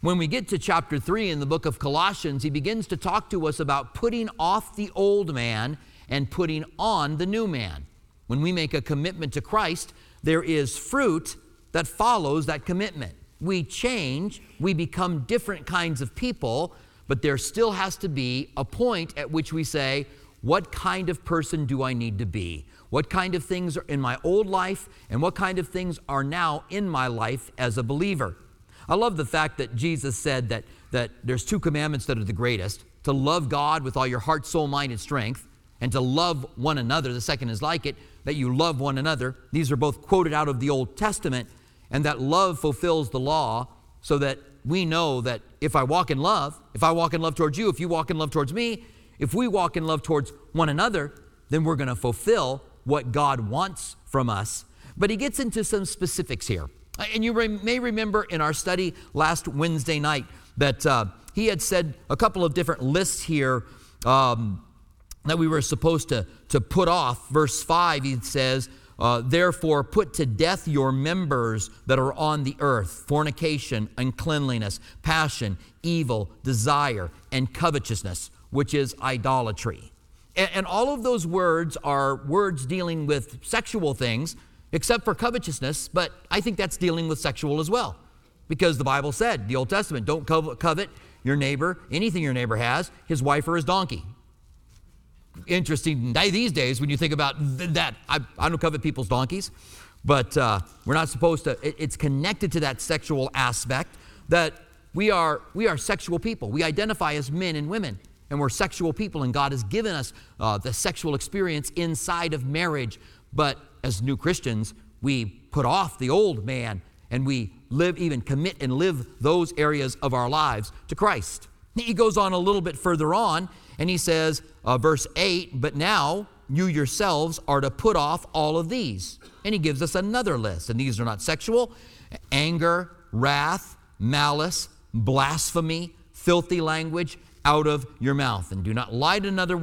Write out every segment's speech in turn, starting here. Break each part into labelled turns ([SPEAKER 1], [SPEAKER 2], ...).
[SPEAKER 1] When we get to chapter 3 in the book of Colossians, he begins to talk to us about putting off the old man and putting on the new man. When we make a commitment to Christ, there is fruit that follows that commitment. We change, we become different kinds of people, but there still has to be a point at which we say, what kind of person do I need to be? What kind of things are in my old life, and what kind of things are now in my life as a believer? I love the fact that Jesus said that there's 2 commandments that are the greatest: to love God with all your heart, soul, mind, and strength, and to love one another. The second is like it, that you love one another. These are both quoted out of the Old Testament, and that love fulfills the law, so that we know that if I walk in love towards you, if you walk in love towards me, if we walk in love towards one another, then we're going to fulfill what God wants from us. But he gets into some specifics here. And you may remember in our study last Wednesday night that he had said a couple of different lists here that we were supposed to put off. Verse 5, he says, therefore put to death your members that are on the earth: fornication, uncleanliness, passion, evil, desire, and covetousness, which is idolatry. And all of those words are words dealing with sexual things, except for covetousness, but I think that's dealing with sexual as well. Because the Bible said, the Old Testament, don't covet your neighbor, anything your neighbor has, his wife or his donkey. Interesting these days when you think about that. I don't covet people's donkeys, but we're not supposed to. It's connected to that sexual aspect, that we are sexual people. We identify as men and women, and we're sexual people, and God has given us the sexual experience inside of marriage. But as new Christians, we put off the old man, and we commit and live those areas of our lives to Christ. He goes on a little bit further on, and he says, verse 8, but now you yourselves are to put off all of these. And he gives us another list, and these are not sexual: anger, wrath, malice, blasphemy, filthy language out of your mouth. And do not lie to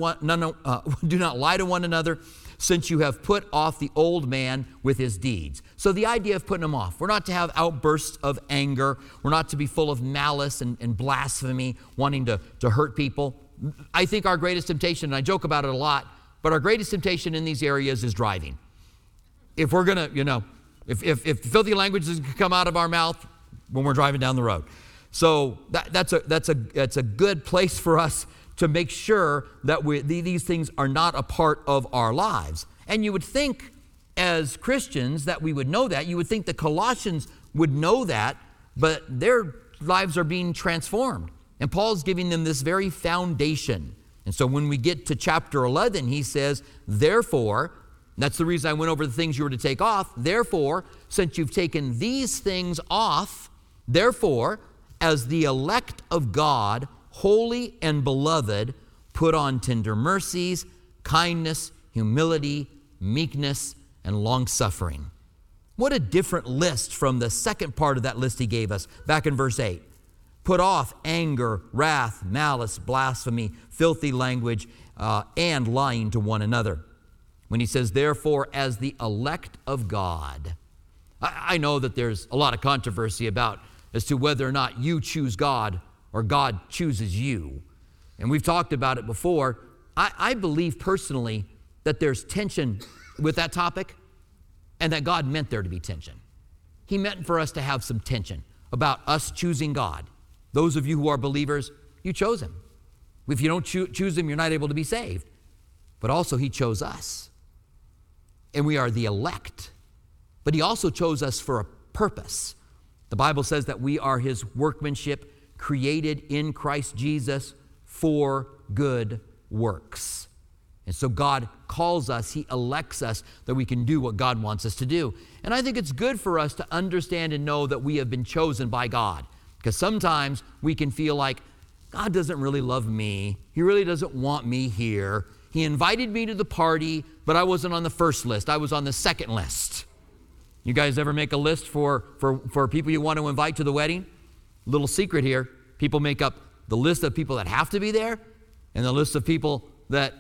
[SPEAKER 1] one another, since you have put off the old man with his deeds. So the idea of putting them off. We're not to have outbursts of anger. We're not to be full of malice and blasphemy, wanting to hurt people. I think our greatest temptation, and I joke about it a lot, but our greatest temptation in these areas is driving. If we're going to, if filthy language is going to come out of our mouth when we're driving down the road. So that's a good place for us to make sure that these things are not a part of our lives. And you would think as Christians that we would know that. You would think the Colossians would know that, but their lives are being transformed. And Paul's giving them this very foundation. And so when we get to chapter 11, he says, therefore, that's the reason I went over the things you were to take off. Therefore, since you've taken these things off, therefore, as the elect of God, holy and beloved, put on tender mercies, kindness, humility, meekness, and long-suffering. What a different list from the second part of that list he gave us back in verse 8. Put off anger, wrath, malice, blasphemy, filthy language, and lying to one another. When he says, therefore, as the elect of God. I know that there's a lot of controversy as to whether or not you choose God or God chooses you. And we've talked about it before. I believe personally that there's tension with that topic, and that God meant there to be tension. He meant for us to have some tension about us choosing God. Those of you who are believers, you chose him. If you don't choose him, you're not able to be saved. But also he chose us. And we are the elect. But he also chose us for a purpose. The Bible says that we are his workmanship, created in Christ Jesus for good works. And so God calls us, he elects us that we can do what God wants us to do. And I think it's good for us to understand and know that we have been chosen by God. Because sometimes we can feel like God doesn't really love me. He really doesn't want me here. He invited me to the party, but I wasn't on the first list. I was on the second list. You guys ever make a list for people you want to invite to the wedding? Little secret here. People make up the list of people that have to be there and the list of people that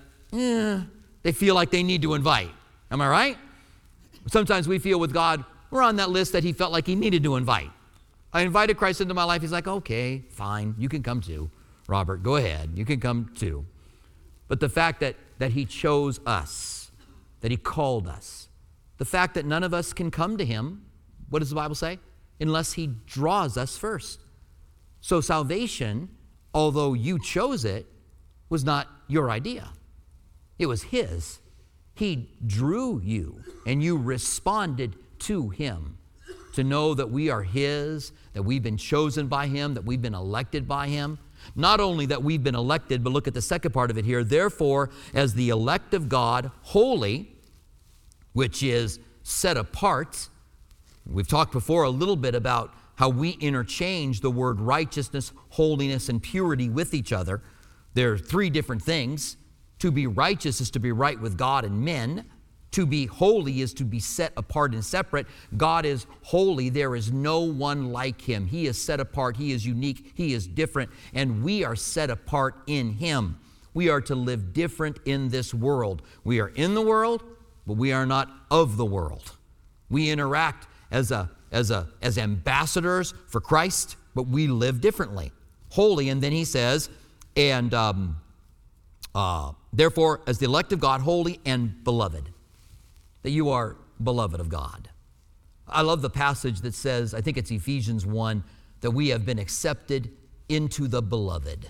[SPEAKER 1] they feel like they need to invite. Am I right? Sometimes we feel with God, we're on that list that he felt like he needed to invite. I invited Christ into my life. He's like, okay, fine, you can come too. Robert, go ahead, you can come too. But the fact that he chose us, that he called us, the fact that none of us can come to him, what does the Bible say? Unless he draws us first. So salvation, although you chose it, was not your idea. It was his. He drew you, and you responded to him. To know that we are his, that we've been chosen by him, that we've been elected by him. Not only that we've been elected, but look at the second part of it here. Therefore, as the elect of God, holy, which is set apart. We've talked before a little bit about how we interchange the word righteousness, holiness, and purity with each other. There are three different things. To be righteous is to be right with God and men. To be holy is to be set apart and separate. God is holy. There is no one like him. He is set apart. He is unique. He is different. And we are set apart in him. We are to live different in this world. We are in the world, but we are not of the world. We interact as ambassadors for Christ, but we live differently. Holy, and then he says, and therefore, as the elect of God, holy and beloved. That you are beloved of God. I love the passage that says, I think it's Ephesians 1, that we have been accepted into the beloved.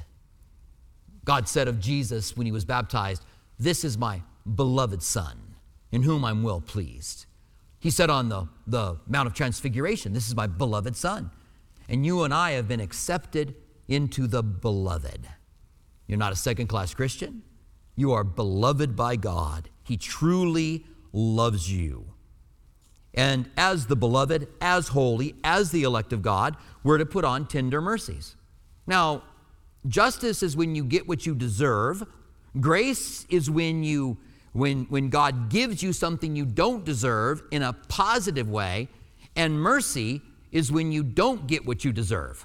[SPEAKER 1] God said of Jesus when he was baptized, this is my beloved Son, in whom I'm well pleased. He said on the Mount of Transfiguration, this is my beloved Son. And you and I have been accepted into the beloved. You're not a second-class Christian. You are beloved by God. He truly loves you. And as the beloved, as holy, as the elect of God, we're to put on tender mercies. Now, justice is when you get what you deserve. Grace is when God gives you something you don't deserve in a positive way. And mercy is when you don't get what you deserve.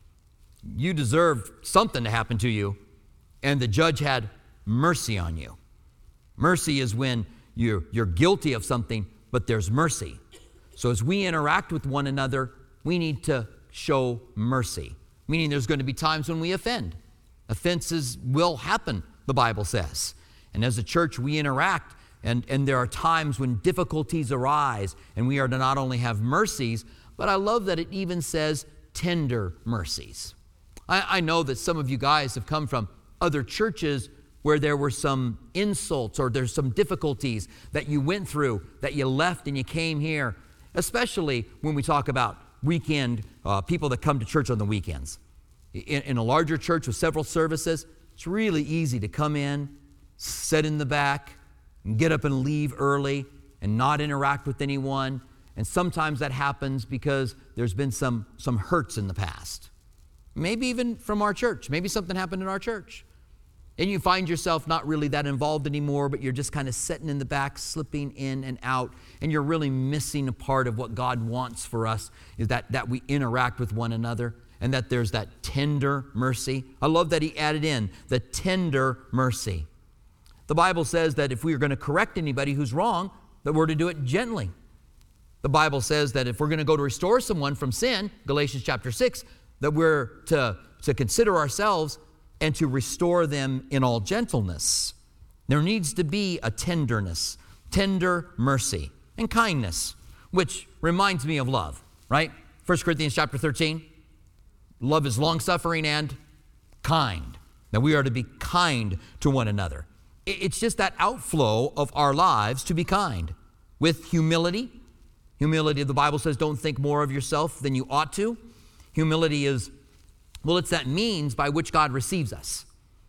[SPEAKER 1] You deserve something to happen to you, and the judge had mercy on you. Mercy is when you're guilty of something, but there's mercy. So as we interact with one another, we need to show mercy, meaning there's going to be times when we offend. Offenses will happen, the Bible says. And as a church, we interact, and there are times when difficulties arise, and we are to not only have mercies, but I love that it even says tender mercies. I know that some of you guys have come from other churches where there were some insults or there's some difficulties that you went through, that you left and you came here, especially when we talk about weekend people that come to church on the weekends. In a larger church with several services, it's really easy to come in, sit in the back, and get up and leave early and not interact with anyone. And sometimes that happens because there's been some hurts in the past. Maybe even from our church. Maybe something happened in our church. And you find yourself not really that involved anymore, but you're just kind of sitting in the back, slipping in and out, and you're really missing a part of what God wants for us, is that we interact with one another, and that there's that tender mercy. I love that he added in the tender mercy. The Bible says that if we are going to correct anybody who's wrong, that we're to do it gently. The Bible says that if we're going to go to restore someone from sin, Galatians chapter 6, that we're to consider ourselves and to restore them in all gentleness. There needs to be a tenderness, tender mercy, and kindness, which reminds me of love, right? 1 Corinthians chapter 13, love is long-suffering and kind. That we are to be kind to one another. It's just that outflow of our lives to be kind. With humility. Humility, the Bible says, don't think more of yourself than you ought to. Humility is, well, it's that means by which God receives us.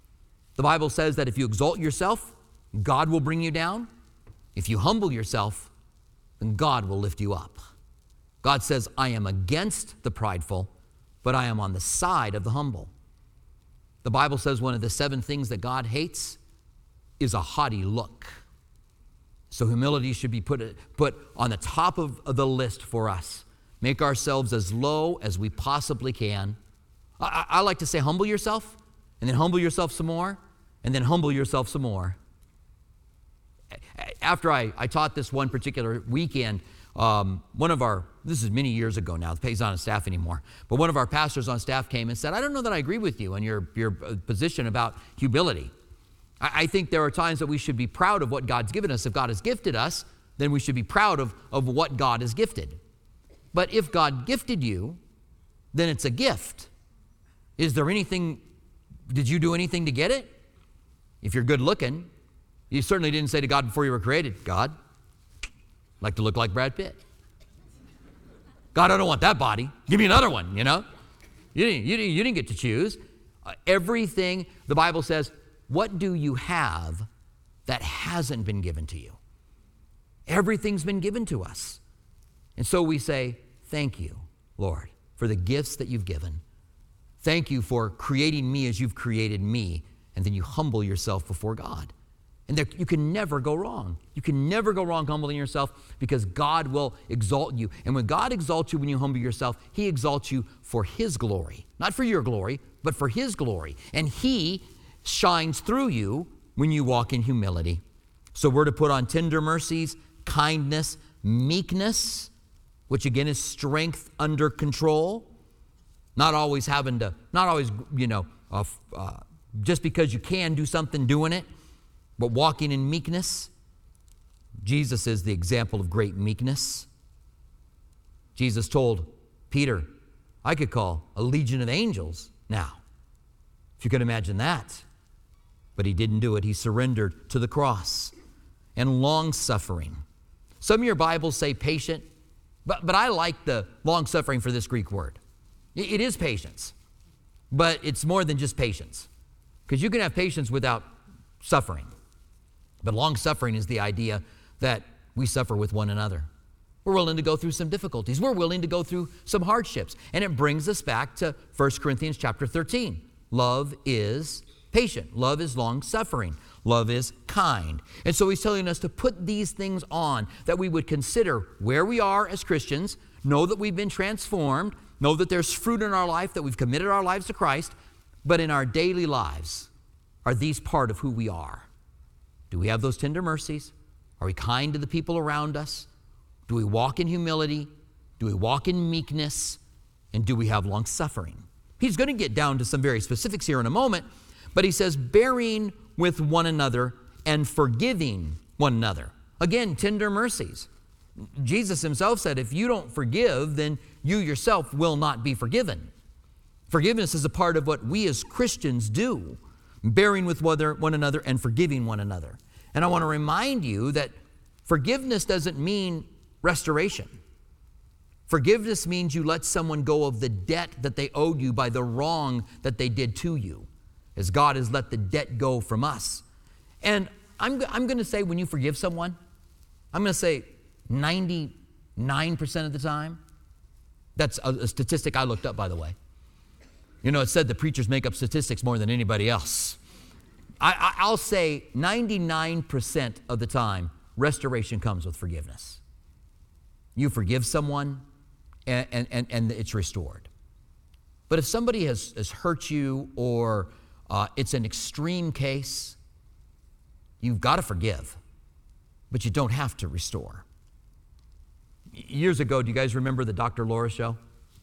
[SPEAKER 1] The Bible says that if you exalt yourself, God will bring you down. If you humble yourself, then God will lift you up. God says, I am against the prideful, but I am on the side of the humble. The Bible says one of the 7 things that God hates is a haughty look. So humility should be put on the top of the list for us. Make ourselves as low as we possibly can. I like to say humble yourself, and then humble yourself some more, and then humble yourself some more. After I taught this one particular weekend, This is many years ago now, he's not on staff anymore, but one of our pastors on staff came and said, I don't know that I agree with you on your position about humility. I think there are times that we should be proud of what God's given us. If God has gifted us, then we should be proud of what God has gifted. But if God gifted you, then it's a gift. Did you do anything to get it? If you're good looking, you certainly didn't say to God before you were created, God, I'd like to look like Brad Pitt. God, I don't want that body. Give me another one, You didn't get to choose. Everything, the Bible says, what do you have that hasn't been given to you? Everything's been given to us. And so we say, thank you, Lord, for the gifts that you've given. Thank you for creating me as you've created me. And then you humble yourself before God. And you can never go wrong. You can never go wrong humbling yourself because God will exalt you. And when God exalts you when you humble yourself, he exalts you for his glory. Not for your glory, but for his glory. And he shines through you when you walk in humility. So we're to put on tender mercies, kindness, meekness, which again is strength under control. Not always, just because you can do something, doing it, but walking in meekness. Jesus is the example of great meekness. Jesus told Peter, I could call a legion of angels now, if you could imagine that. But he didn't do it. He surrendered to the cross. And long-suffering. Some of your Bibles say patient, but I like the long-suffering for this Greek word. It is patience, but it's more than just patience. Because you can have patience without suffering. But long-suffering is the idea that we suffer with one another. We're willing to go through some difficulties. We're willing to go through some hardships. And it brings us back to 1 Corinthians chapter 13. Love is patient. Love is long-suffering. Love is kind. And so he's telling us to put these things on, that we would consider where we are as Christians, know that we've been transformed, know that there's fruit in our life, that we've committed our lives to Christ, but in our daily lives, are these part of who we are? Do we have those tender mercies? Are we kind to the people around us? Do we walk in humility? Do we walk in meekness? And do we have long-suffering? He's going to get down to some very specifics here in a moment, but he says, bearing with one another and forgiving one another. Again, tender mercies. Jesus himself said, if you don't forgive, then you yourself will not be forgiven. Forgiveness is a part of what we as Christians do, bearing with one another and forgiving one another. And I want to remind you that forgiveness doesn't mean restoration. Forgiveness means you let someone go of the debt that they owed you by the wrong that they did to you, as God has let the debt go from us. And I'm going to say when you forgive someone, I'm going to say 99% of the time. That's a statistic I looked up, by the way. It said the preachers make up statistics more than anybody else. I'll say 99% of the time, restoration comes with forgiveness. You forgive someone, and it's restored. But if somebody has hurt you, or it's an extreme case, you've got to forgive, but you don't have to restore. Years ago, do you guys remember the Dr. Laura show?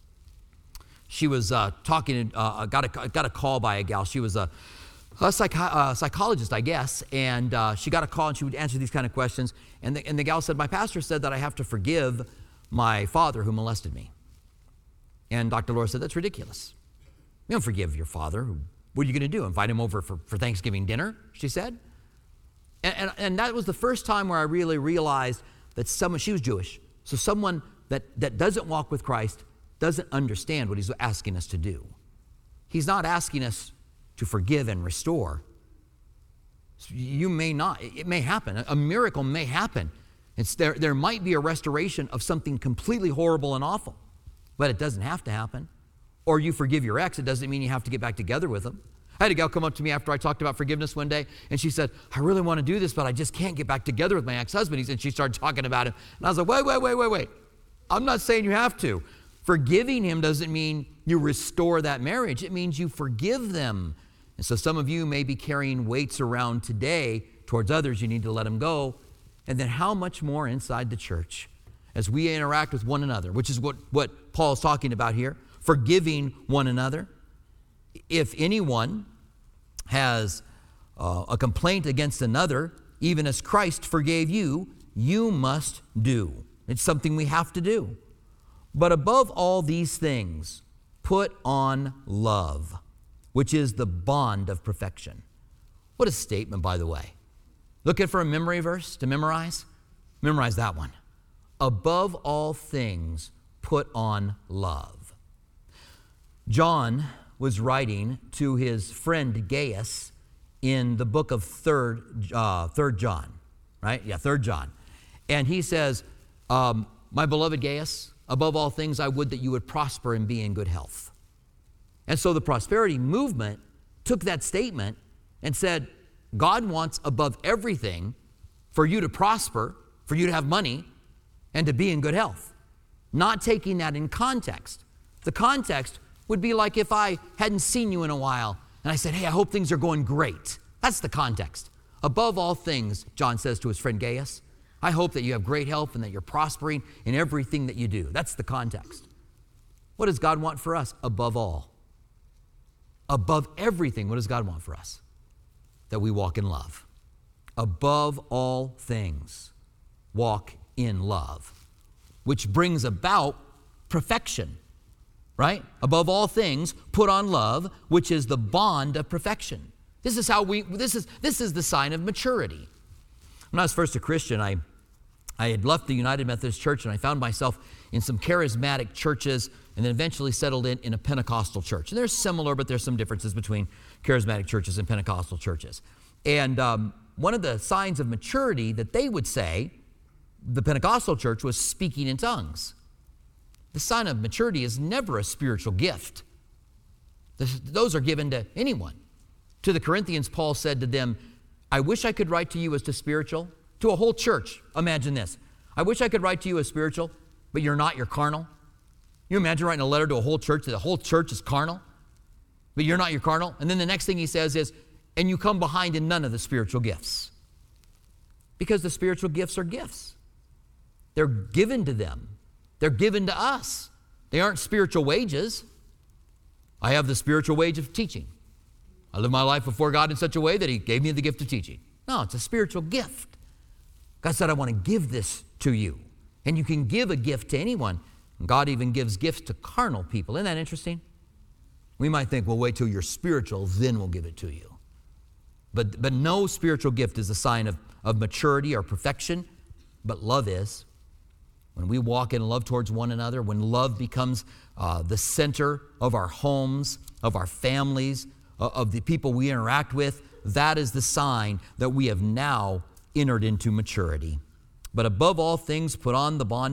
[SPEAKER 1] She was talking, got a call by a gal. She was a psychologist, I guess, and she got a call and she would answer these kind of questions. And the gal said, my pastor said that I have to forgive my father who molested me. And Dr. Laura said, that's ridiculous. You don't forgive your father. What are you going to do? Invite him over for Thanksgiving dinner, she said. And that was the first time where I really realized that she was Jewish, so someone that doesn't walk with Christ doesn't understand what he's asking us to do. He's not asking us to forgive and restore. You may not. It may happen. A miracle may happen. There might be a restoration of something completely horrible and awful, but it doesn't have to happen. Or you forgive your ex, it doesn't mean you have to get back together with them. I had a gal come up to me after I talked about forgiveness one day, and she said, I really want to do this, but I just can't get back together with my ex-husband. And she started talking about him. And I was like, wait. I'm not saying you have to. Forgiving him doesn't mean you restore that marriage. It means you forgive them. And so some of you may be carrying weights around today towards others. You need to let them go. And then how much more inside the church? as we interact with one another, which is what Paul's talking about here, forgiving one another. If anyone has a complaint against another, even as Christ forgave you, you must do. It's something we have to do. But above all these things, put on love, which is the bond of perfection. What a statement, by the way. Looking for a memory verse to memorize? Memorize that one. Above all things, put on love. John was writing to his friend Gaius in the book of 3 John, right? Yeah, 3 John. And he says, my beloved Gaius, above all things, I would that you would prosper and be in good health. And so the prosperity movement took that statement and said, God wants above everything for you to prosper, for you to have money, and to be in good health. Not taking that in context. The context would be like if I hadn't seen you in a while and I said, hey, I hope things are going great. That's the context. Above all things, John says to his friend Gaius, I hope that you have great health and that you're prospering in everything that you do. That's the context. What does God want for us? Above all. Above everything, what does God want for us? That we walk in love. Above all things, walk in love, which brings about perfection, right? Above all things, put on love, which is the bond of perfection. This is the sign of maturity. When I was first a Christian, I had left the United Methodist Church and I found myself in some charismatic churches and then eventually settled in a Pentecostal church. And they're similar, but there's some differences between charismatic churches and Pentecostal churches. And one of the signs of maturity that they would say, the Pentecostal church, was speaking in tongues. The sign of maturity is never a spiritual gift. Those are given to anyone. To the Corinthians, Paul said to them, I wish I could write to you as to spiritual. To a whole church, imagine this. I wish I could write to you as spiritual, but you're not, you're carnal. You imagine writing a letter to a whole church that the whole church is carnal, but you're not, you're carnal. And then the next thing he says is, and you come behind in none of the spiritual gifts. Because the spiritual gifts are gifts. They're given to them. They're given to us. They aren't spiritual wages. I have the spiritual wage of teaching. I live my life before God in such a way that he gave me the gift of teaching. No, it's a spiritual gift. God said, I want to give this to you. And you can give a gift to anyone. God even gives gifts to carnal people. Isn't that interesting? We might think, well, wait till you're spiritual, then we'll give it to you. But no spiritual gift is a sign of maturity or perfection, but love is. When we walk in love towards one another, when love becomes the center of our homes, of our families, of the people we interact with, that is the sign that we have now entered into maturity. But above all things, put on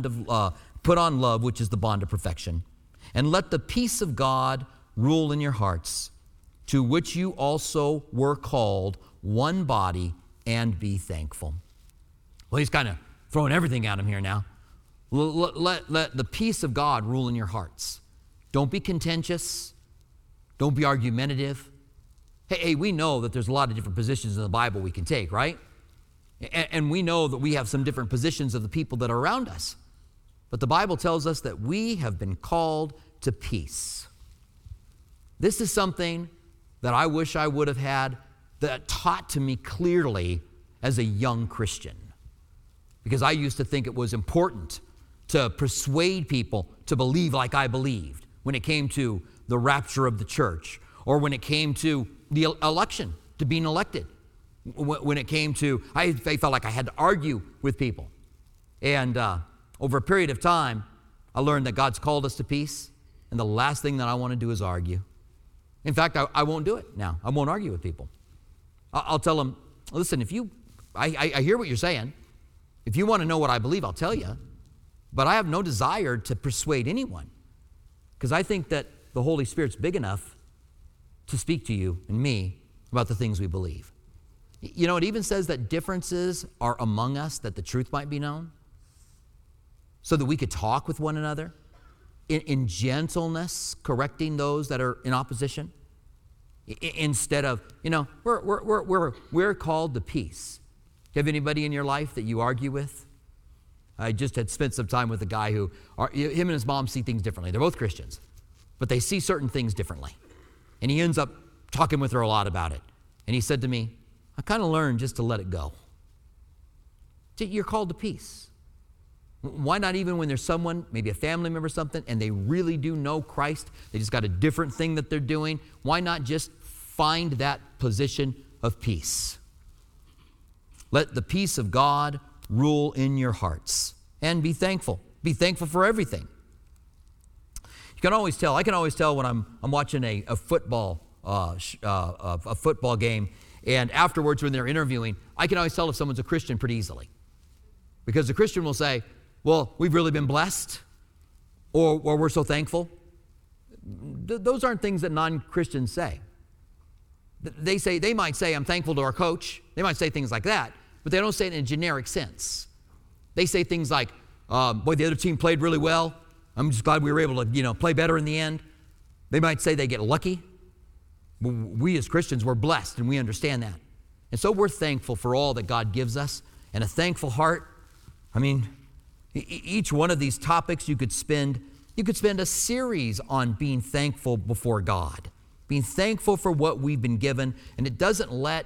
[SPEAKER 1] love, which is the bond of perfection. And let the peace of God rule in your hearts, to which you also were called, one body, and be thankful. Well, he's kind of throwing everything at him here now. Let the peace of God rule in your hearts. Don't be contentious. Don't be argumentative. Hey, we know that there's a lot of different positions in the Bible we can take, right? And we know that we have some different positions of the people that are around us. But the Bible tells us that we have been called to peace. This is something that I wish I would have had that taught to me clearly as a young Christian. Because I used to think it was important to persuade people to believe like I believed when it came to the rapture of the church, or when it came to the election, to being elected. When it came to, I felt like I had to argue with people. And over a period of time, I learned that God's called us to peace, and the last thing that I want to do is argue. In fact, I won't do it now. I won't argue with people. I'll tell them, listen, I hear what you're saying. If you want to know what I believe, I'll tell you. But I have no desire to persuade anyone, because I think that the Holy Spirit's big enough to speak to you and me about the things we believe. You know, it even says that differences are among us, that the truth might be known, so that we could talk with one another in gentleness, correcting those that are in opposition, instead of, you know, we're called to peace. Do you have anybody in your life that you argue with? I just had spent some time with a guy him and his mom see things differently. They're both Christians, but they see certain things differently. And he ends up talking with her a lot about it. And he said to me, I kind of learned just to let it go. You're called to peace. Why not even when there's someone, maybe a family member or something, and they really do know Christ, they just got a different thing that they're doing, why not just find that position of peace? Let the peace of God rule in your hearts. And be thankful. Be thankful for everything. You can always tell. I can always tell when I'm watching a football game, and afterwards when they're interviewing, I can always tell if someone's a Christian pretty easily. Because the Christian will say, well, we've really been blessed, or we're so thankful. Those aren't things that non-Christians say. They might say, I'm thankful to our coach. They might say things like that, but they don't say it in a generic sense. They say things like, boy, the other team played really well. I'm just glad we were able to, play better in the end. They might say they get lucky. We as Christians, we're blessed, and we understand that. And so we're thankful for all that God gives us, and a thankful heart. I mean, each one of these topics you could spend a series on being thankful before God, being thankful for what we've been given, and it doesn't let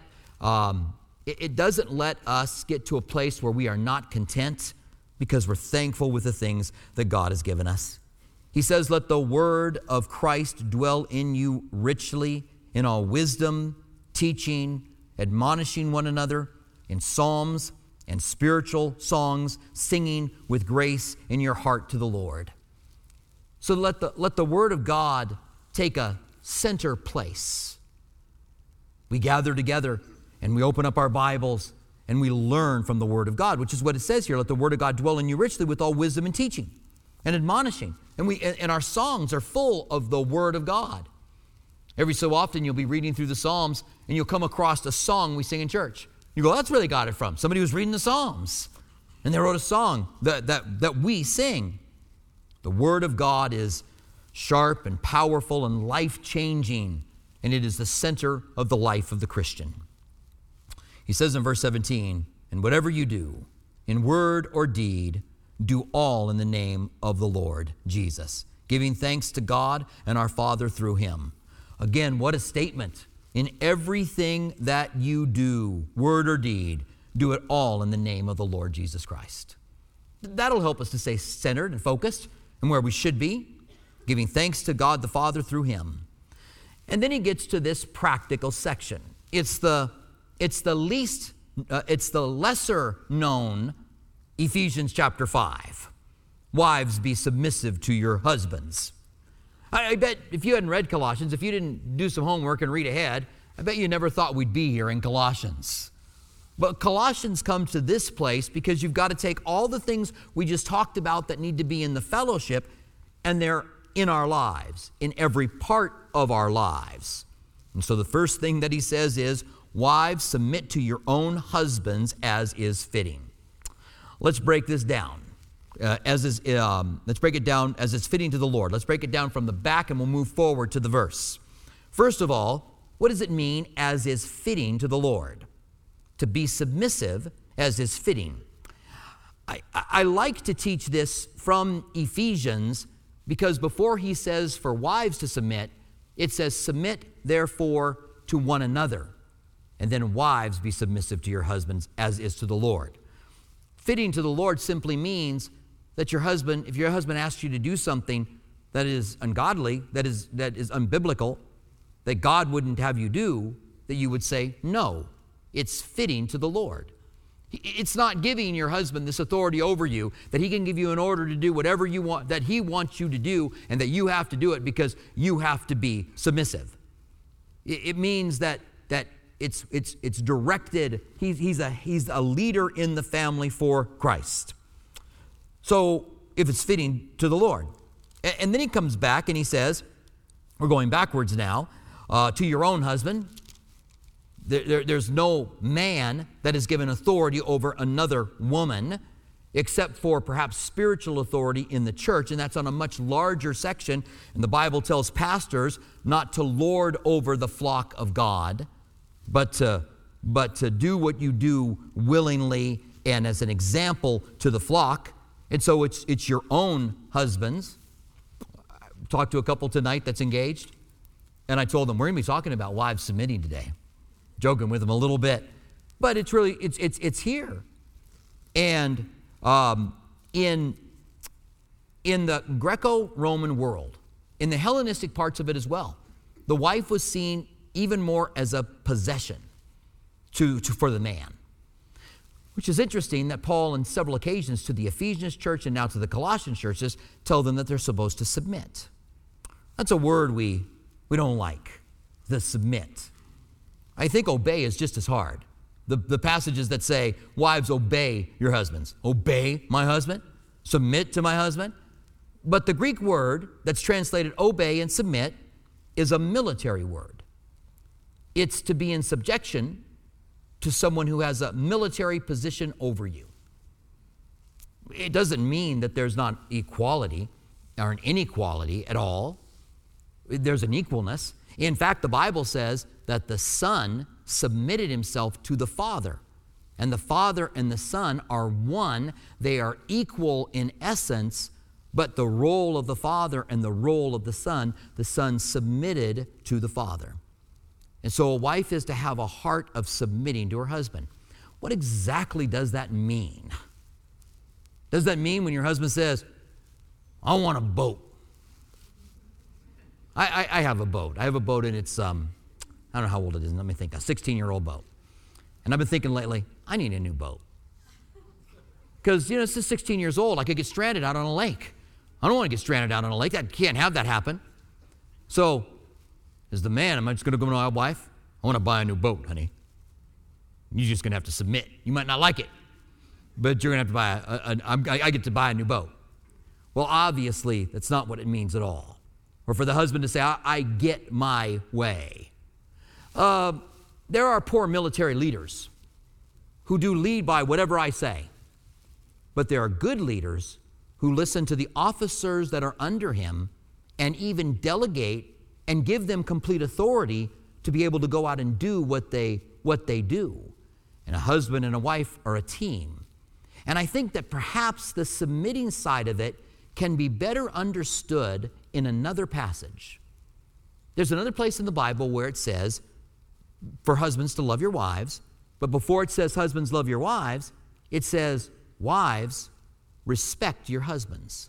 [SPEAKER 1] us get to a place where we are not content because we're thankful with the things that God has given us. He says, let the word of Christ dwell in you richly in all wisdom, teaching, admonishing one another in psalms and spiritual songs, singing with grace in your heart to the Lord. So let the word of God take a center place. We gather together and we open up our Bibles and we learn from the word of God, which is what it says here. Let the word of God dwell in you richly with all wisdom and teaching and admonishing. And our songs are full of the word of God. Every so often you'll be reading through the Psalms and you'll come across a song we sing in church. You go, that's where they got it from. Somebody was reading the Psalms and they wrote a song that we sing. The word of God is sharp and powerful and life-changing, and it is the center of the life of the Christian. He says in verse 17, and whatever you do, in word or deed, do all in the name of the Lord Jesus, giving thanks to God and our Father through him. Again, what a statement. In everything that you do, word or deed, do it all in the name of the Lord Jesus Christ. That'll help us to stay centered and focused and where we should be, giving thanks to God the Father through him. And then he gets to this practical section. It's the lesser known Ephesians chapter 5. Wives, be submissive to your husbands. I bet if you hadn't read Colossians, if you didn't do some homework and read ahead, I bet you never thought we'd be here in Colossians. But Colossians comes to this place because you've got to take all the things we just talked about that need to be in the fellowship, and they're in our lives, in every part of our lives. And so the first thing that he says is, wives, submit to your own husbands as is fitting. Let's break this down. Let's break it down as it's fitting to the Lord. Let's break it down from the back and we'll move forward to the verse. First of all, what does it mean as is fitting to the Lord? To be submissive as is fitting. I like to teach this from Ephesians because before he says for wives to submit, it says submit therefore to one another. And then wives, be submissive to your husbands as is to the Lord. Fitting to the Lord simply means that your husband, if your husband asks you to do something that is ungodly, that is unbiblical, that God wouldn't have you do, that you would say, no, it's fitting to the Lord. It's not giving your husband this authority over you that he can give you an order to do whatever you want, that he wants you to do, and that you have to do it because you have to be submissive. It means that it's directed. He's a leader in the family for Christ. So if it's fitting to the Lord. And then he comes back and he says, we're going backwards now, to your own husband. There's no man that is given authority over another woman except for perhaps spiritual authority in the church, and that's on a much larger section. And the Bible tells pastors not to lord over the flock of God, but to do what you do willingly and as an example to the flock. And so it's your own husbands. I talked to a couple tonight that's engaged, and I told them, we're going to be talking about wives submitting today. Joking with them a little bit. But it's really, it's here. And in the Greco-Roman world, in the Hellenistic parts of it as well, the wife was seen even more as a possession for the man. Which is interesting that Paul, on several occasions to the Ephesians church and now to the Colossian churches, tell them that they're supposed to submit. That's a word we don't like, the submit. I think obey is just as hard. The passages that say, wives, obey your husbands. Obey my husband? Submit to my husband? But the Greek word that's translated obey and submit is a military word. It's to be in subjection to someone who has a military position over you. It doesn't mean that there's not equality or an inequality at all. There's an equalness. In fact, the Bible says that the Son submitted himself to the Father. And the Father and the Son are one. They are equal in essence, but the role of the Father and the role of the Son submitted to the Father. And so a wife is to have a heart of submitting to her husband. What exactly does that mean? Does that mean when your husband says, I want a boat? I have a boat. I have a boat and it's, I don't know how old it is. Let me think, a 16-year-old boat. And I've been thinking lately, I need a new boat. Because, it's just 16 years old. I could get stranded out on a lake. I don't want to get stranded out on a lake. I can't have that happen. So, as the man, am I just going to go to my wife? I want to buy a new boat, honey. You're just going to have to submit. You might not like it, but you're going to have to buy I get to buy a new boat. Well, obviously, that's not what it means at all. Or for the husband to say, I get my way. There are poor military leaders who do lead by whatever I say. But there are good leaders who listen to the officers that are under him and even delegate and give them complete authority to be able to go out and do what they do. And a husband and a wife are a team. And I think that perhaps the submitting side of it can be better understood in another passage. There's another place in the Bible where it says for husbands to love your wives, but before it says husbands love your wives, it says wives respect your husbands.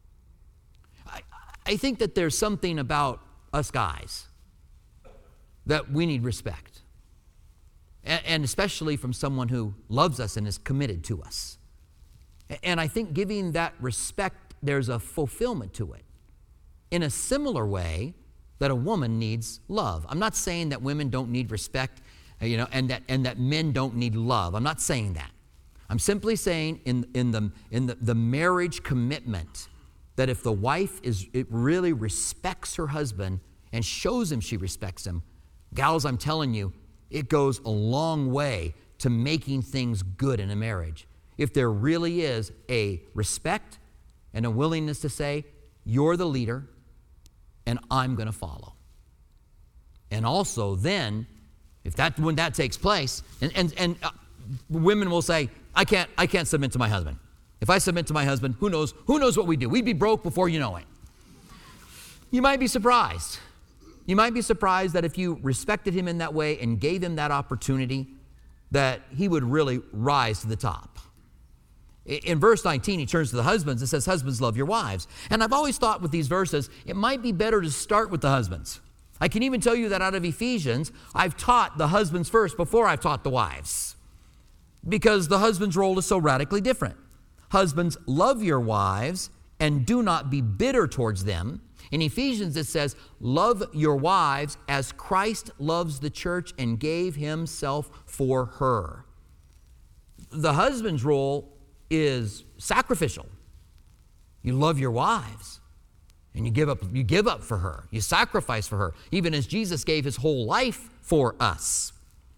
[SPEAKER 1] I think that there's something about us guys that we need respect. And especially from someone who loves us and is committed to us. And I think giving that respect, there's a fulfillment to it. In a similar way that a woman needs love. I'm not saying that women don't need respect, and that men don't need love. I'm not saying that. I'm simply saying in the marriage commitment that if the wife really respects her husband and shows him she respects him, gals, I'm telling you, it goes a long way to making things good in a marriage. If there really is a respect and a willingness to say, you're the leader and I'm going to follow. And also then, when that takes place, and women will say, I can't submit to my husband. If I submit to my husband, who knows what we do? We'd be broke before you know it. You might be surprised. You might be surprised that if you respected him in that way and gave him that opportunity, that he would really rise to the top. In verse 19, he turns to the husbands and says, husbands, love your wives. And I've always thought with these verses, it might be better to start with the husbands. I can even tell you that out of Ephesians, I've taught the husbands first before I've taught the wives. Because the husband's role is so radically different. Husbands, love your wives and do not be bitter towards them. In Ephesians, it says, love your wives as Christ loves the church and gave himself for her. The husband's role is sacrificial. You love your wives and you give up for her. You sacrifice for her, even as Jesus gave his whole life for us.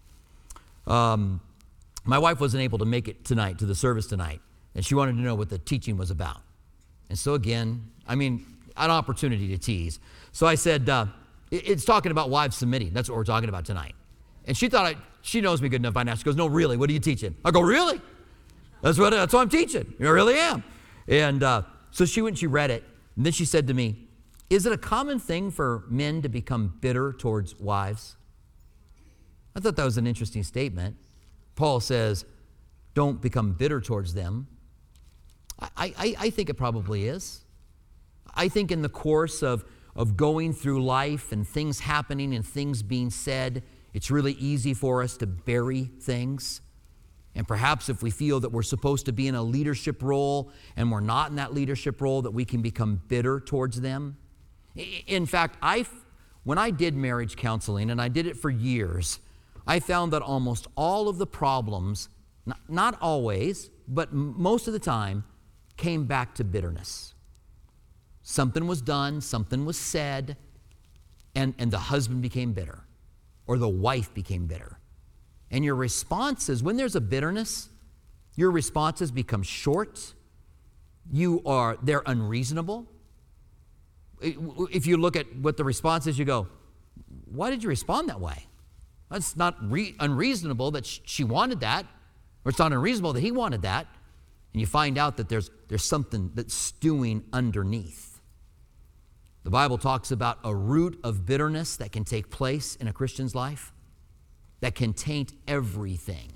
[SPEAKER 1] My wife wasn't able to make it tonight, to the service tonight, and she wanted to know what the teaching was about. And so again, an opportunity to tease. So I said, it's talking about wives submitting. That's what we're talking about tonight. And she thought, she knows me good enough by now. She goes, no, really, what are you teaching? I go, really? That's what I'm teaching. I really am. And so she went and she read it. And then she said to me, is it a common thing for men to become bitter towards wives? I thought that was an interesting statement. Paul says, don't become bitter towards them. I think it probably is. I think in the course of going through life and things happening and things being said, it's really easy for us to bury things. And perhaps if we feel that we're supposed to be in a leadership role and we're not in that leadership role, that we can become bitter towards them. In fact, when I did marriage counseling, and I did it for years, I found that almost all of the problems, not always, but most of the time, came back to bitterness. Something was done, something was said, and the husband became bitter, or the wife became bitter. And your responses, when there's a bitterness, your responses become short. They're unreasonable. If you look at what the response is, you go, why did you respond that way? It's not unreasonable that she wanted that, or it's not unreasonable that he wanted that. And you find out that there's something that's stewing underneath. The Bible talks about a root of bitterness that can take place in a Christian's life that can taint everything.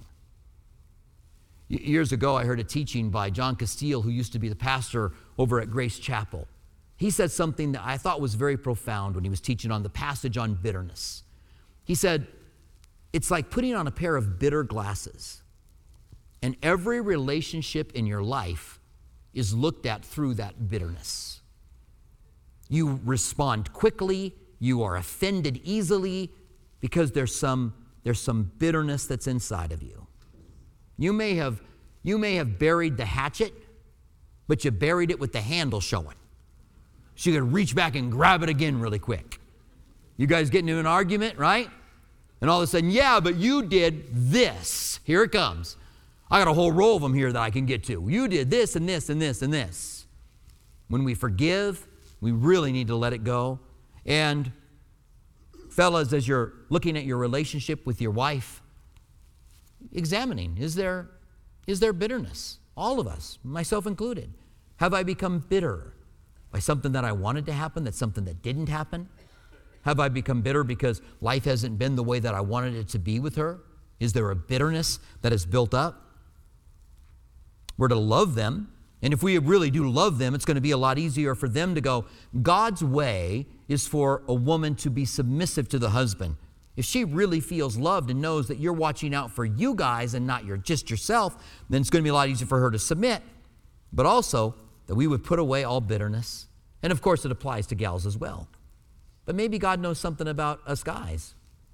[SPEAKER 1] Years ago, I heard a teaching by John Castile, who used to be the pastor over at Grace Chapel. He said something that I thought was very profound when he was teaching on the passage on bitterness. He said, it's like putting on a pair of bitter glasses, and every relationship in your life is looked at through that bitterness. You respond quickly, you are offended easily, because there's some bitterness that's inside of you. You may have buried the hatchet, but you buried it with the handle showing. So you could reach back and grab it again really quick. You guys get into an argument, right? And all of a sudden, yeah, but you did this. Here it comes. I got a whole row of them here that I can get to. You did this and this and this and this. When we forgive, we really need to let it go. And fellas, as you're looking at your relationship with your wife, examining, is there bitterness? All of us, myself included. Have I become bitter by something that I wanted to happen, that's something that didn't happen? Have I become bitter because life hasn't been the way that I wanted it to be with her? Is there a bitterness that is built up? We're to love them. And if we really do love them, it's going to be a lot easier for them to go, God's way is for a woman to be submissive to the husband. If she really feels loved and knows that you're watching out for you guys and not just yourself, then it's going to be a lot easier for her to submit. But also, that we would put away all bitterness. And of course, it applies to gals as well. But maybe God knows something about us guys.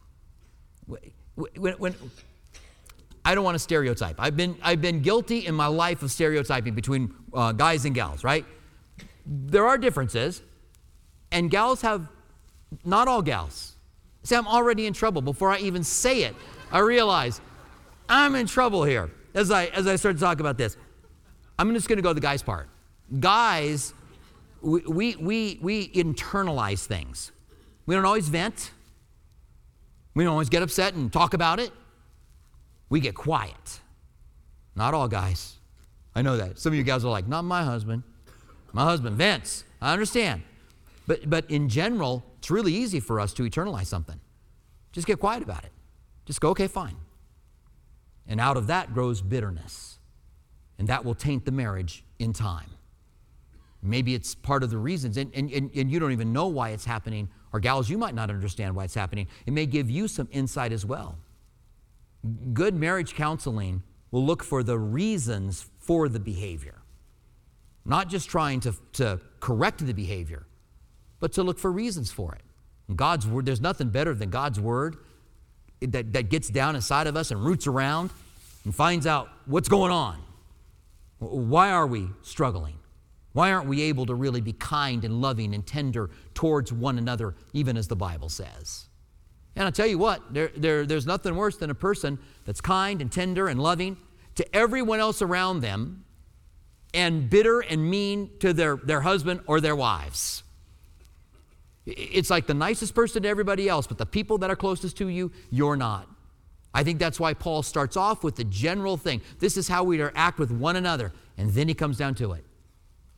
[SPEAKER 1] When I don't want to stereotype. I've been guilty in my life of stereotyping between guys and gals, right? There are differences, and gals have, not all gals. See, I'm already in trouble. Before I even say it, I realize I'm in trouble here as I start to talk about this. I'm just going to go to the guys' part. Guys, we internalize things. We don't always vent. We don't always get upset and talk about it. We get quiet. Not all guys. I know that. Some of you guys are like, not my husband. My husband vents. I understand. But in general, it's really easy for us to internalize something. Just get quiet about it. Just go, okay, fine. And out of that grows bitterness. And that will taint the marriage in time. Maybe it's part of the reasons, and you don't even know why it's happening. Or gals, you might not understand why it's happening. It may give you some insight as well. Good marriage counseling will look for the reasons for the behavior. Not just trying to correct the behavior, but to look for reasons for it. And God's word, there's nothing better than God's word that gets down inside of us and roots around and finds out what's going on. Why are we struggling? Why aren't we able to really be kind and loving and tender towards one another, even as the Bible says? And I'll tell you what, there's nothing worse than a person that's kind and tender and loving to everyone else around them and bitter and mean to their husband or their wives. It's like the nicest person to everybody else, but the people that are closest to you, you're not. I think that's why Paul starts off with the general thing. This is how we are to act with one another. And then he comes down to it.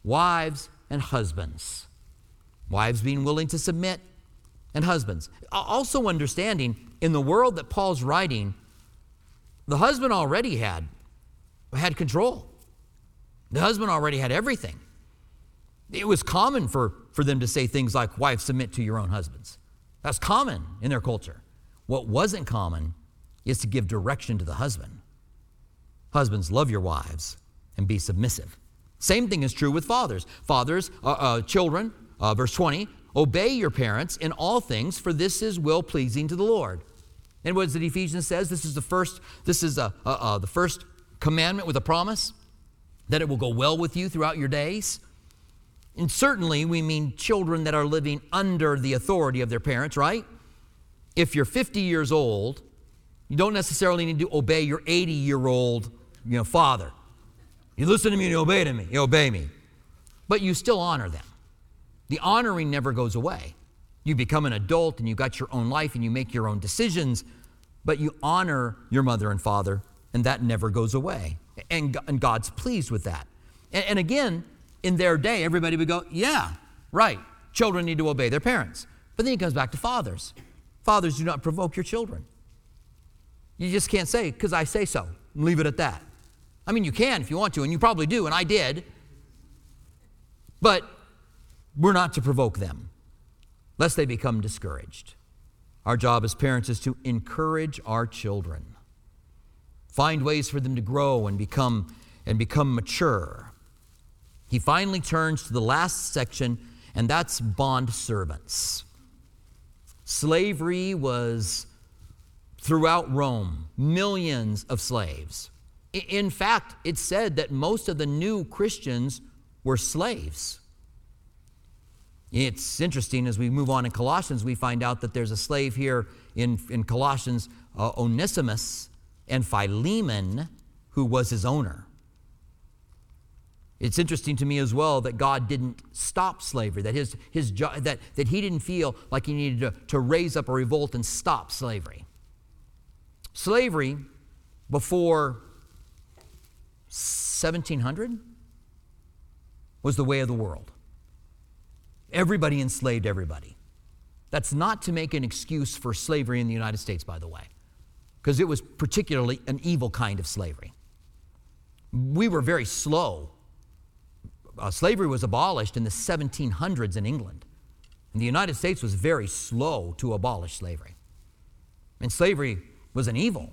[SPEAKER 1] wives and husbands. Wives being willing to submit, and husbands. Also understanding, in the world that Paul's writing, the husband already had control. The husband already had everything. It was common for them to say things like, wives, submit to your own husbands. That's common in their culture. What wasn't common is to give direction to the husband. Husbands, love your wives and be submissive. Same thing is true with fathers. Fathers, children, verse 20, obey your parents in all things, for this is well-pleasing to the Lord. And what is it Ephesians says? This is the first commandment with a promise that it will go well with you throughout your days. And certainly we mean children that are living under the authority of their parents, right? If you're 50 years old, you don't necessarily need to obey your 80-year-old, father. You listen to me and you obey me. But you still honor them. The honoring never goes away. You become an adult and you got your own life and you make your own decisions, but you honor your mother and father, and that never goes away. And God's pleased with that. And again, in their day, everybody would go, yeah, right, children need to obey their parents. But then it comes back to fathers. Fathers, do not provoke your children. You just can't say, because I say so, and leave it at that. I mean, you can if you want to, and you probably do, and I did. But we're not to provoke them, lest they become discouraged. Our job as parents is to encourage our children. Find ways for them to grow and become mature. He finally turns to the last section, and that's bond servants. Slavery was throughout Rome, millions of slaves. In fact, it's said that most of the new Christians were slaves. It's interesting, as we move on in Colossians, we find out that there's a slave here in Colossians, Onesimus and Philemon, who was his owner. It's interesting to me as well that God didn't stop slavery, that that he didn't feel like he needed to raise up a revolt and stop slavery. Slavery before 1700 was the way of the world. Everybody enslaved everybody. That's not to make an excuse for slavery in the United States, by the way, because it was particularly an evil kind of slavery. We were very slow. Slavery was abolished in the 1700s in England. And the United States was very slow to abolish slavery. And slavery was an evil.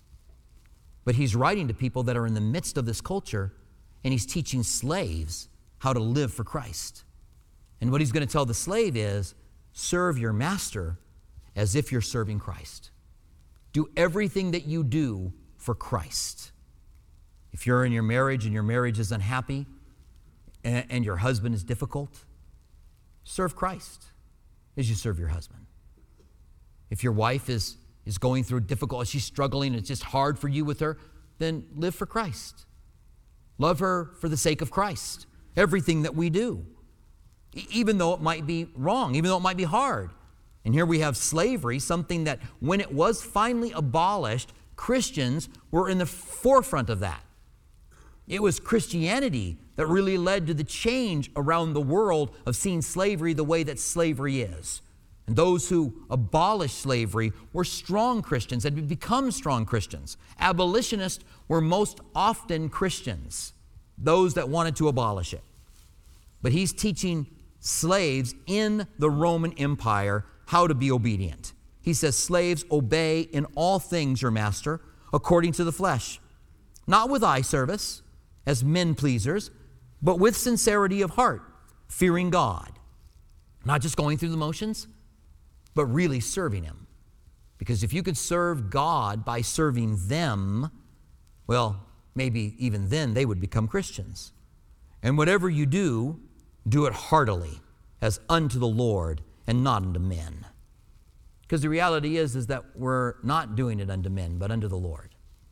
[SPEAKER 1] But he's writing to people that are in the midst of this culture, and he's teaching slaves how to live for Christ. And what he's going to tell the slave is, serve your master as if you're serving Christ. Do everything that you do for Christ. If you're in your marriage and your marriage is unhappy and your husband is difficult, serve Christ as you serve your husband. If your wife is going through difficult, she's struggling, it's just hard for you with her, then live for Christ. Love her for the sake of Christ. Everything that we do, even though it might be wrong, even though it might be hard. And here we have slavery, something that when it was finally abolished, Christians were in the forefront of that. It was Christianity that really led to the change around the world of seeing slavery the way that slavery is. And those who abolished slavery were strong Christians, had become strong Christians. Abolitionists were most often Christians, those that wanted to abolish it. But he's teaching slaves in the Roman Empire how to be obedient. He says, slaves, obey in all things your master according to the flesh, not with eye service as men pleasers, but with sincerity of heart, fearing God. Not just going through the motions, but really serving him. Because if you could serve God by serving them, well, maybe even then they would become Christians. And whatever you do, do it heartily, as unto the Lord and not unto men. Because the reality is that we're not doing it unto men, but unto the Lord.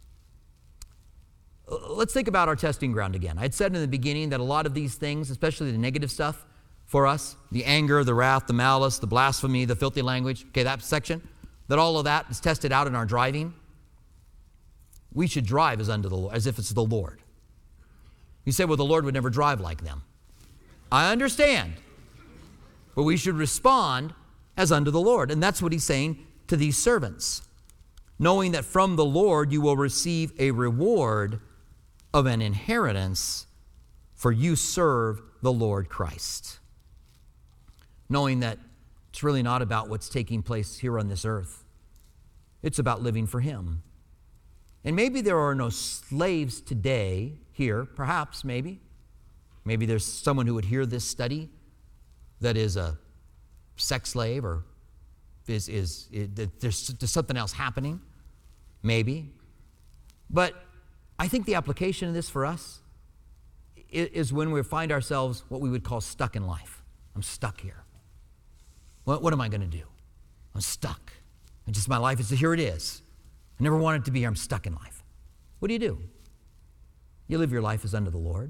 [SPEAKER 1] Let's think about our testing ground again. I'd said in the beginning that a lot of these things, especially the negative stuff for us, the anger, the wrath, the malice, the blasphemy, the filthy language, okay, that section, that all of that is tested out in our driving. We should drive as unto the Lord, as if it's the Lord. You say, well, the Lord would never drive like them. I understand. But we should respond as unto the Lord. And that's what he's saying to these servants. Knowing that from the Lord you will receive a reward of an inheritance, for you serve the Lord Christ. Knowing that it's really not about what's taking place here on this earth. It's about living for him. And maybe there are no slaves today here, perhaps, maybe. Maybe there's someone who would hear this study that is a sex slave, or there's something else happening, maybe. But I think the application of this for us is when we find ourselves what we would call stuck in life. I'm stuck here. What am I going to do? I'm stuck. And just my life is, here it is. I never wanted to be here. I'm stuck in life. What do? You live your life as unto the Lord.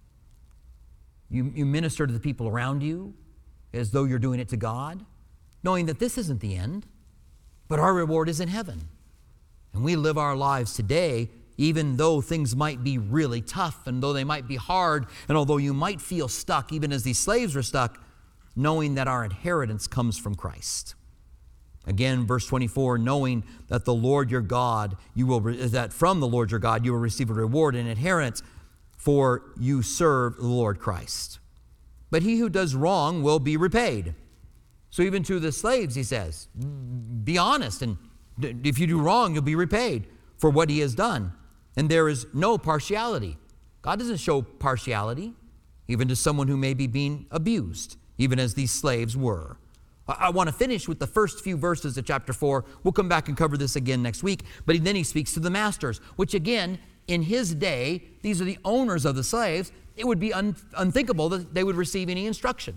[SPEAKER 1] You minister to the people around you as though you're doing it to God, knowing that this isn't the end, but our reward is in heaven. And we live our lives today, even though things might be really tough, and though they might be hard, and although you might feel stuck, even as these slaves were stuck, knowing that our inheritance comes from Christ. Again, verse 24, knowing that the Lord your God, that from the Lord your God you will receive a reward and inheritance, for you serve the Lord Christ. But he who does wrong will be repaid. So even to the slaves, he says, be honest, and if you do wrong, you'll be repaid for what he has done. And there is no partiality. God doesn't show partiality, even to someone who may be being abused, even as these slaves were. I want to finish with the first few verses of chapter 4. We'll come back and cover this again next week. But then he speaks to the masters, which again, in his day, these are the owners of the slaves. It would be unthinkable that they would receive any instruction.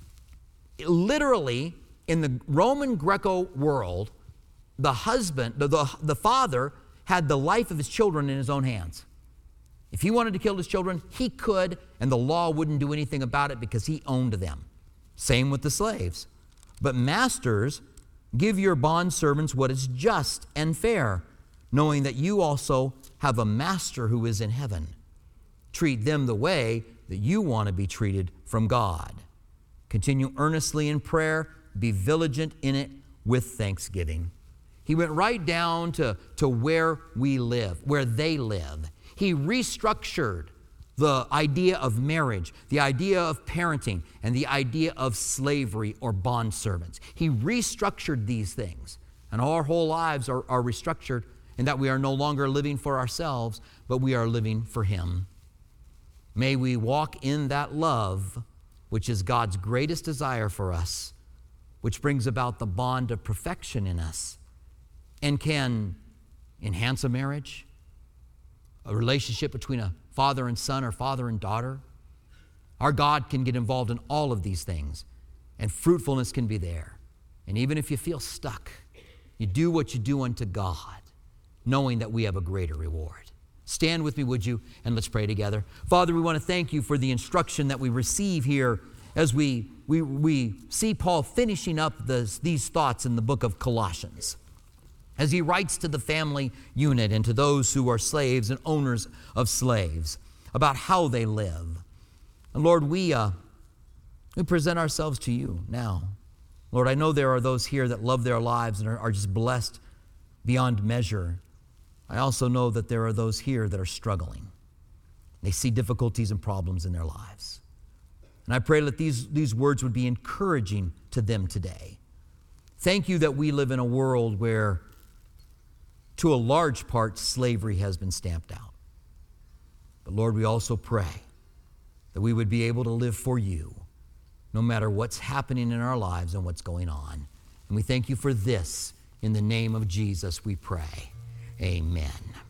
[SPEAKER 1] Literally, in the Roman Greco world, the husband, the father, had the life of his children in his own hands. If he wanted to kill his children, he could, and the law wouldn't do anything about it because he owned them. Same with the slaves. But masters, give your bondservants what is just and fair, knowing that you also have a master who is in heaven. Treat them the way that you want to be treated from God. Continue earnestly in prayer. Be vigilant in it with thanksgiving. He went right down to where we live, where they live. He restructured the idea of marriage, the idea of parenting, and the idea of slavery or bondservants. He restructured these things. And our whole lives are restructured in that we are no longer living for ourselves, but we are living for him. May we walk in that love, which is God's greatest desire for us, which brings about the bond of perfection in us and can enhance a marriage, a relationship between a father and son or father and daughter. Our God can get involved in all of these things, and fruitfulness can be there. And even if you feel stuck, you do what you do unto God, knowing that we have a greater reward. Stand with me, would you, and let's pray together. Father, we want to thank you for the instruction that we receive here as we see Paul finishing up these thoughts in the book of Colossians, as he writes to the family unit and to those who are slaves and owners of slaves about how they live. And Lord, we present ourselves to you now. Lord, I know there are those here that love their lives and are just blessed beyond measure. I also know that there are those here that are struggling. They see difficulties and problems in their lives. And I pray that these words would be encouraging to them today. Thank you that we live in a world where, to a large part, slavery has been stamped out. But Lord, we also pray that we would be able to live for you, no matter what's happening in our lives and what's going on. And we thank you for this. In the name of Jesus, we pray. Amen.